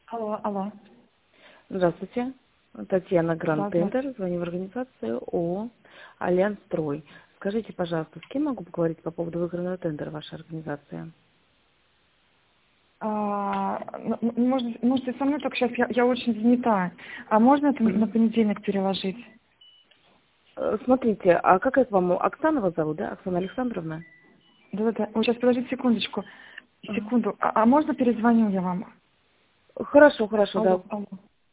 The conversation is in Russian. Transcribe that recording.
Алло, алло. Здравствуйте. Татьяна Да, Гранд Тендер. Звоню в организацию ООО «Альянс Строй». Скажите, пожалуйста, с кем могу поговорить по поводу выигранного тендера вашей организации? Можете со мной, только сейчас я очень занята. А можно это на Мгм. понедельник переложить? Смотрите, а как это вам? Оксана вас зовут, да? Оксана Александровна? Да-да-да. Ой, сейчас подождите секундочку. Ага. Секунду. А можно перезвоню я вам? Хорошо, хорошо, да. Алло, алло.